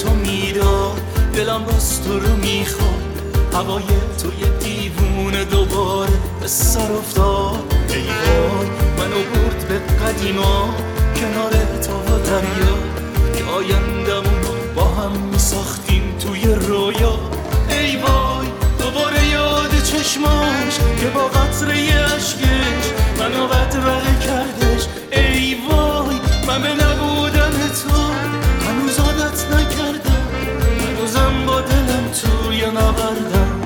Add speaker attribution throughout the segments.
Speaker 1: تو میداد، دلم باز تو رو میخواد. هوای تو یه دیوونه دوباره به سر افتاد. ای وای منو برد به قدیما، کنار تو و دریا، که آیندمونو با هم میساختیم توی رویا. ای وای دوباره یاد چشماش که با قطره اشکش منو بدرقه کردش. ای وای من به نبودن تو هنوز عادت نکردم، هنوزم با دلم توی نبردم.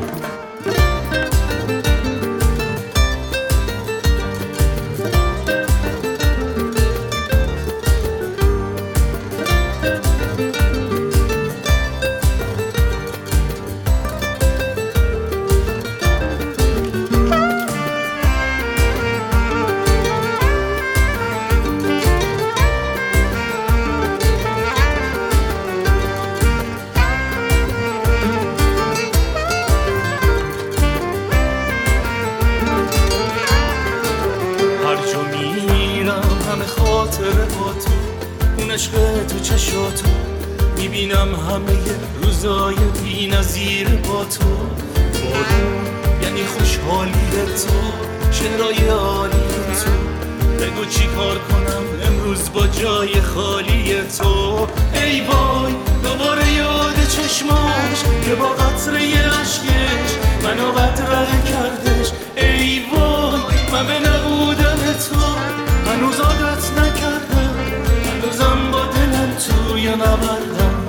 Speaker 1: همه خاطره با تو، اون عشق تو چشاتو، میبینم همه روزای بی نظیر با تو. بارون یعنی خوشحالی تو، شعرهای عالی تو، بگو چی کار کنم امروز با جای خالی تو. ای وای دوباره یاد چشماش که با قطره اشکش منو بدرقه کردش. ای وای من به نبودن تو هنوز عادت نکردم، هنوزم با دلم توی نبردم.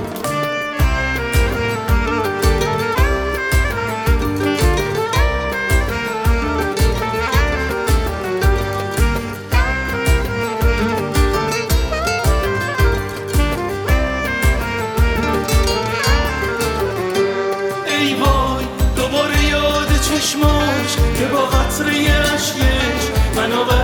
Speaker 1: ای وای دوباره یاد چشماش که با قطره اشکش منو